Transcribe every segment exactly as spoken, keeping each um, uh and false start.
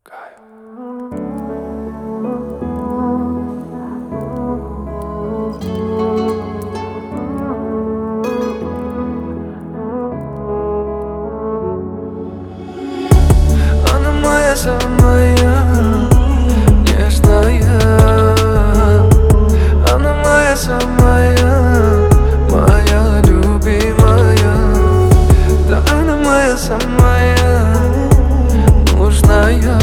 Она моя самая нежная, она моя самая, моя любимая. Да, она моя самая нужная.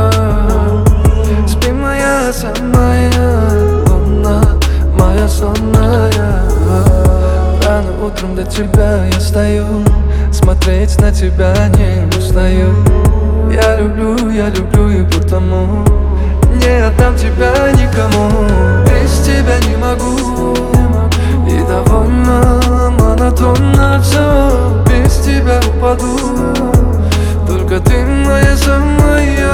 Спи, моя самая луна, моя сонная. Рано утром до тебя я стою, смотреть на тебя не устаю. Я люблю, я люблю и потому не отдам тебя никому. Без тебя не могу, и довольно монотонно все. Без тебя упаду, только ты моя самая.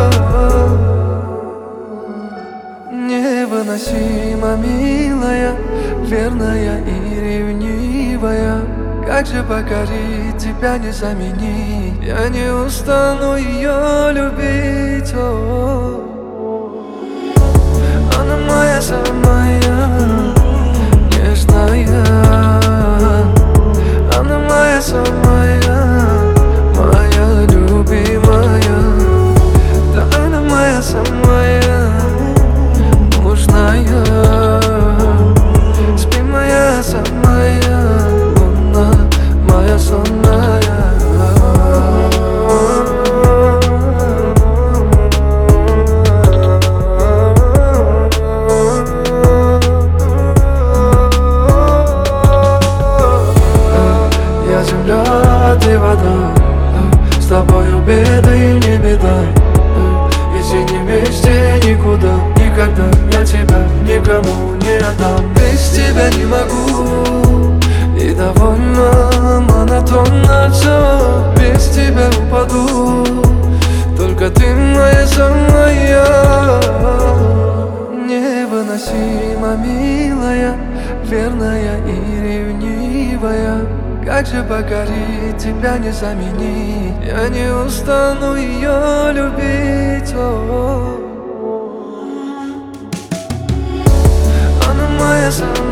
Невыносимо милая, верная и ревнивая. Как же покорить тебя, не заменить? Я не устану ее любить. О-о-о. Она моя самая нежная, она моя самая, моя любимая. Да, она моя самая нужная. Спи, моя самая луна, моя сонная. Я земля, ты вода, с тобою беда и не беда. Если не вместе никуда, никогда я тебя никому не отдам. Без тебя не могу, и довольно монотонно все. Без тебя упаду, только ты моя самая. Невыносимо милая, верная и ревнивая. Как же покорить тебя, не заменить? Я не устану ее любить. О-о-о. Она моя самая